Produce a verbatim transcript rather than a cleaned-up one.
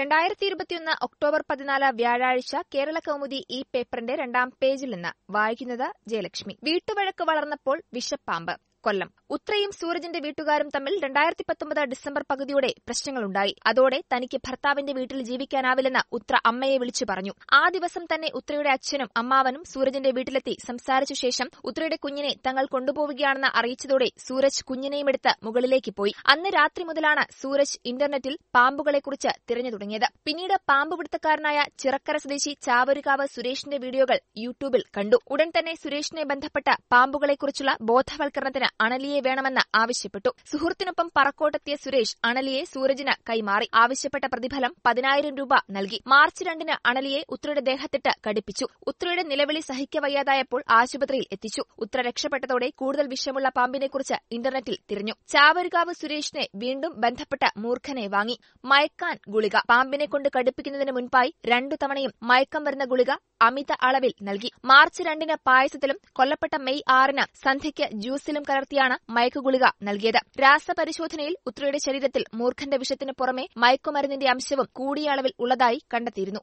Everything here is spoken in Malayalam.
രണ്ടായിരത്തി ഇരുപത്തിയൊന്ന് ഒക്ടോബർ പതിനാല് വ്യാഴാഴ്ച കേരള കൗമുദി ഈ പേപ്പറിന്റെ രണ്ടാം പേജിൽ നിന്ന് വായിക്കുന്നത് ജയലക്ഷ്മി. വീട്ടുവഴക്ക് വളർന്നപ്പോൾ വിഷപ്പാമ്പ്. കൊല്ലം. ഉത്രയും സൂരജിന്റെ വീട്ടുകാരും തമ്മിൽ രണ്ടായിരത്തി പത്തൊമ്പത് ഡിസംബർ പകുതിയോടെ പ്രശ്നങ്ങളുണ്ടായി. അതോടെ തനിക്ക് ഭർത്താവിന്റെ വീട്ടിൽ ജീവിക്കാനാവില്ലെന്ന് ഉത്ര അമ്മയെ വിളിച്ചു പറഞ്ഞു. ആ ദിവസം തന്നെ ഉത്രയുടെ അച്ഛനും അമ്മാവനും സൂരജിന്റെ വീട്ടിലെത്തി സംസാരിച്ച ശേഷം ഉത്രയുടെ കുഞ്ഞിനെ തങ്ങൾ കൊണ്ടുപോവുകയാണെന്ന് അറിയിച്ചതോടെ സൂരജ് കുഞ്ഞിനെയുമെടുത്ത് മുകളിലേക്ക് പോയി. അന്ന് രാത്രി മുതലാണ് സൂരജ് ഇന്റർനെറ്റിൽ പാമ്പുകളെക്കുറിച്ച് തിരഞ്ഞു തുടങ്ങിയത്. പിന്നീട് പാമ്പുപിടുത്തക്കാരനായ ചിറക്കര സ്വദേശി ചാവരുകാവ് സുരേഷിന്റെ വീഡിയോകൾ യൂട്യൂബിൽ കണ്ടു. ഉടൻ തന്നെ സുരേഷിനെ ബന്ധപ്പെട്ട് പാമ്പുകളെക്കുറിച്ചുള്ള ബോധവൽക്കരണത്തിന് അണലിയെ വേണമെന്ന് ആവശ്യപ്പെട്ടു. സുഹൃത്തിനൊപ്പം പറക്കോട്ടെത്തിയ സുരേഷ് അണലിയെ സൂരജിന് കൈമാറി. ആവശ്യപ്പെട്ട പ്രതിഫലം പതിനായിരം രൂപ നൽകി. മാർച്ച് രണ്ടിന് അണലിയെ ഉത്രയുടെ ദേഹത്തിട്ട് കടിപ്പിച്ചു. ഉത്രയുടെ നിലവിളി സഹിക്കവയ്യാതായപ്പോൾ ആശുപത്രിയിൽ എത്തിച്ചു. ഉത്ര രക്ഷപ്പെട്ടതോടെ കൂടുതൽ വിഷമുള്ള പാമ്പിനെക്കുറിച്ച് ഇന്റർനെറ്റിൽ തിരഞ്ഞു. ചാവരുകാവ് സുരേഷിനെ വീണ്ടും ബന്ധപ്പെട്ട് മൂർഖനെ വാങ്ങി. മയക്കാൻ ഗുളിക. പാമ്പിനെ കൊണ്ട് കടുപ്പിക്കുന്നതിന് മുൻപായി രണ്ടു തവണയും മയക്കം വരുന്ന ഗുളിക അമിത അളവിൽ നൽകി. മാർച്ച് രണ്ടിന് പായസത്തിലും കൊല്ലപ്പെട്ട മെയ് ആറിന് സന്ധ്യയ്ക്ക് ജ്യൂസിലും കലർത്തിയാണ് മയക്കുഗുളിക നൽകിയത്. രാസപരിശോധനയിൽ ഉത്രയുടെ ശരീരത്തിൽ മൂർഖന്റെ വിഷത്തിന് പുറമെ മയക്കുമരുന്നിന്റെ അംശവും കൂടിയ അളവിൽ ഉള്ളതായി കണ്ടെത്തിയിരുന്നു.